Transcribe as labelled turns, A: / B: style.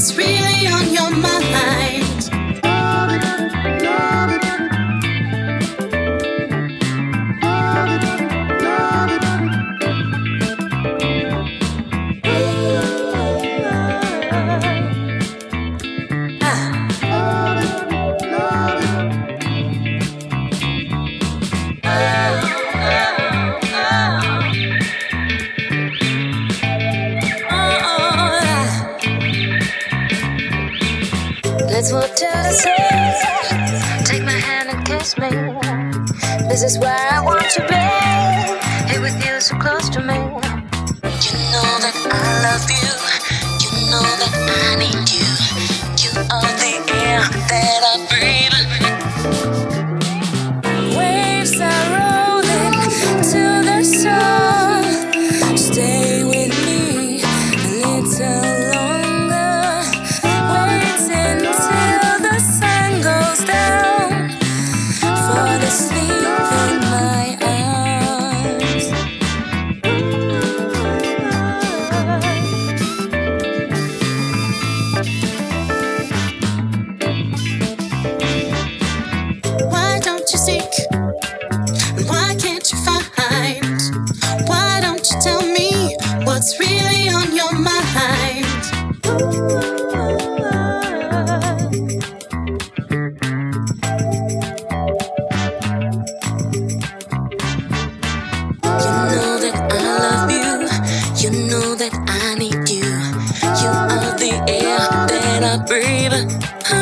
A: what's really on your mind. Let's walk to the sea. Take my hand and kiss me. This is where I want to be. Here with you, so close to me. You know that I love you. You know that I need you. You are the air that I breathe. Waves are rolling to the sun. Stay with me a little longer. Wait until the sun goes down. Fall asleep in my arms. Why don't you seek? Why can't you find? Why don't you tell me what's really on your mind? You know that I love you. You know that I need you. You are the air that I breathe.